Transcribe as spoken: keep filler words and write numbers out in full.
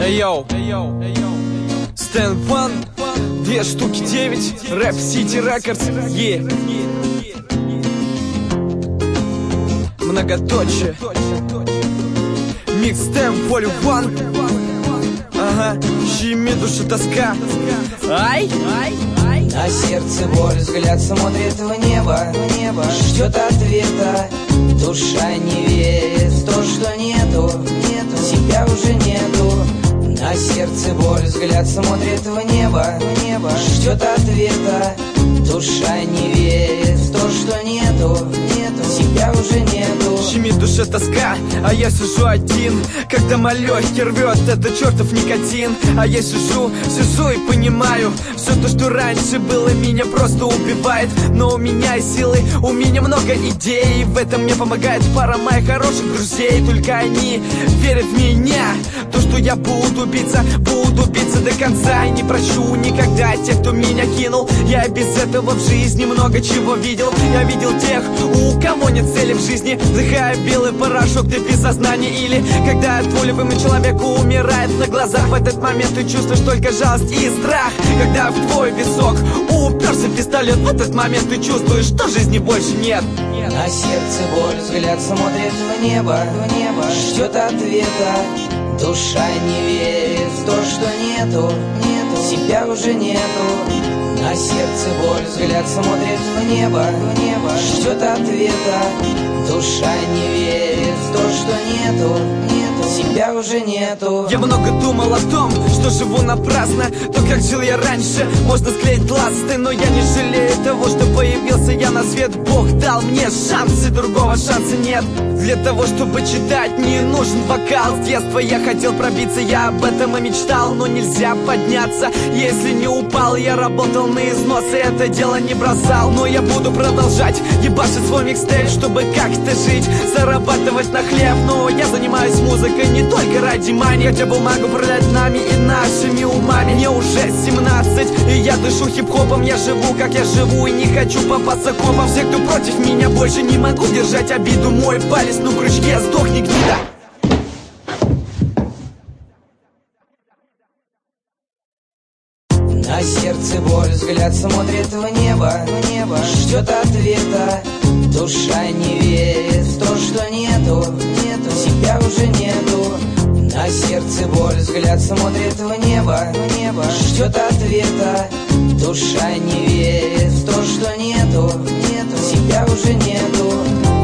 Эйоу, Стэн Ван, две штуки девять, Рэп Сити Рекордс, е. Многоточие, микс Стэн Волю Ван. Ага, щеми душа тоска. Ай, ай, ай. На сердце боль, взгляд смотрит в небо, в небо, ждет ответа. Душа не верит в то, что нету, нету, тебя уже нету. На сердце боль, взгляд смотрит в небо, в небо, ждет ответа. Душа не верит в то, что нету, нету, тебя уже нету. Щемит душа тоска, а я сижу один, когда легкий рвет этот чертов никотин. А я сижу, сижу и понимаю, все то, что раньше было, меня просто убивает. Но у меня силы, у меня много идей, в этом мне помогает пара моих хороших друзей. Только они верят в меня, то, что я буду биться, буду биться до конца. И не прощу никогда тех, кто меня кинул. Я без этого в жизни много чего видел. Я видел тех, у кого нет цели в жизни, вдыхая белый порошок, ты без сознания. Или когда твой любимый человек умирает на глазах, в этот момент ты чувствуешь только жалость и страх. Когда в твой висок уперся пистолет, в этот момент ты чувствуешь, что жизни больше нет. На сердце боль, взгляд смотрит в небо, в небо, ждет ответа. Душа не верит в то, что нету, нету, тебя уже нету. На сердце боль, взгляд смотрит в небо, в небо, ждет ответа. Душа не верит в то, что нету, нету, тебя уже нету. Я много думал о том, что живу напрасно. То, как жил я раньше, можно склеить ласты. Но я не жалею того, что появился я на свет. Бог дал мне шанс, и другого шанса нет. Для того, чтобы читать, не нужен вокал. С детства я хотел пробиться, я об этом и мечтал. Но нельзя подняться, если не упал. Я работал на износ, и это дело не бросал. Но я буду продолжать ебашить свой микстейп, чтобы как-то жить, зарабатывать на хлеб. Но я занимаюсь музыкой не только ради мани. Хотя бумагу продать нами и нашими умами. Мне уже семнадцать, и я дышу хип-хопом. Я живу, как я живу, и не хочу попасться копом. Все, кто против меня, больше не могу держать обиду. Мой палец на крючке, сдохни, гнида. На сердце боль, взгляд смотрит в небо, в небо, ждет ответа. Душа не верит в то, что нету, нету, тебя уже нету. На сердце боль, взгляд смотрит в небо, в небо, ждет ответа. Душа не верит в то, что нету, нету, тебя уже нету.